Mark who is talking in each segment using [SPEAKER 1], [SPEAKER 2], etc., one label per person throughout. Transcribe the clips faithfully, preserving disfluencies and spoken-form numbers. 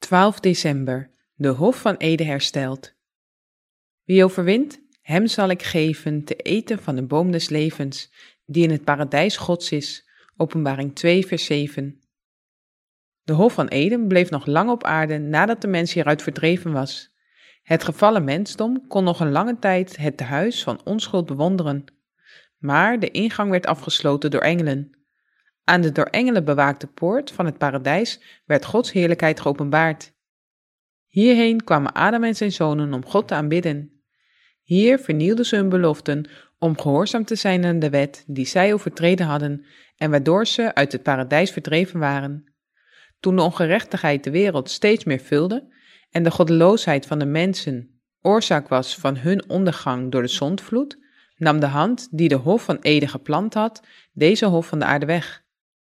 [SPEAKER 1] twaalf december, de Hof van Eden hersteld. Wie overwint, hem zal ik geven te eten van de boom des levens, die in het paradijs Gods is. Openbaring twee vers zeven. De Hof van Eden bleef nog lang op aarde nadat de mens hieruit verdreven was. Het gevallen mensdom kon nog een lange tijd het tehuis van onschuld bewonderen. Maar de ingang werd afgesloten door engelen. Aan de door engelen bewaakte poort van het paradijs werd Gods heerlijkheid geopenbaard. Hierheen kwamen Adam en zijn zonen om God te aanbidden. Hier vernielden ze hun beloften om gehoorzaam te zijn aan de wet die zij overtreden hadden en waardoor ze uit het paradijs verdreven waren. Toen de ongerechtigheid de wereld steeds meer vulde en de goddeloosheid van de mensen oorzaak was van hun ondergang door de zondvloed, nam de hand die de Hof van Eden geplant had, deze hof van de aarde weg.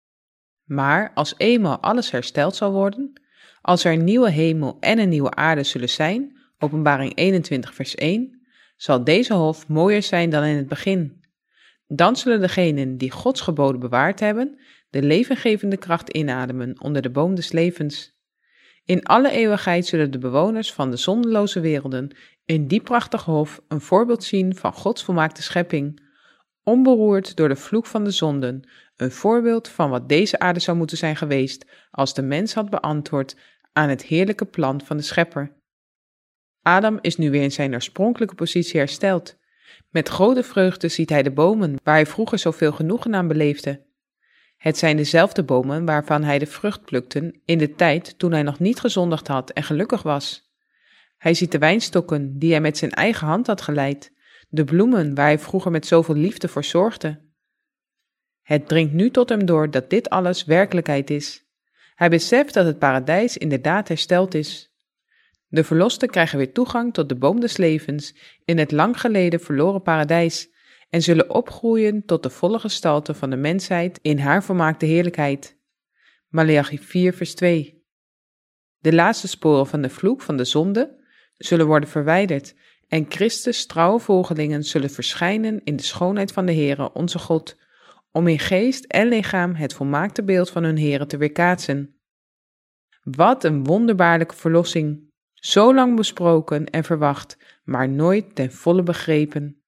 [SPEAKER 1] Maar als eenmaal alles hersteld zal worden, als er een nieuwe hemel en een nieuwe aarde zullen zijn, Openbaring eenentwintig vers één, zal deze hof mooier zijn dan in het begin. Dan zullen degenen die Gods geboden bewaard hebben, de levengevende kracht inademen onder de boom des levens. In alle eeuwigheid zullen de bewoners van de zondeloze werelden in die prachtige hof een voorbeeld zien van Gods volmaakte schepping, onberoerd door de vloek van de zonden, een voorbeeld van wat deze aarde zou moeten zijn geweest als de mens had beantwoord aan het heerlijke plan van de schepper. Adam is nu weer in zijn oorspronkelijke positie hersteld. Met grote vreugde ziet hij de bomen waar hij vroeger zoveel genoegen aan beleefde. Het zijn dezelfde bomen waarvan hij de vrucht plukte in de tijd toen hij nog niet gezondigd had en gelukkig was. Hij ziet de wijnstokken die hij met zijn eigen hand had geleid, de bloemen waar hij vroeger met zoveel liefde voor zorgde. Het dringt nu tot hem door dat dit alles werkelijkheid is. Hij beseft dat het paradijs inderdaad hersteld is. De verlosten krijgen weer toegang tot de boom des levens in het lang geleden verloren paradijs en zullen opgroeien tot de volle gestalte van de mensheid in haar volmaakte heerlijkheid. Maleachi vier vers twee. De laatste sporen van de vloek van de zonde zullen worden verwijderd en Christus trouwe volgelingen zullen verschijnen in de schoonheid van de Heere onze God, om in geest en lichaam het volmaakte beeld van hun Heere te weerkaatsen. Wat een wonderbaarlijke verlossing, zo lang besproken en verwacht, maar nooit ten volle begrepen.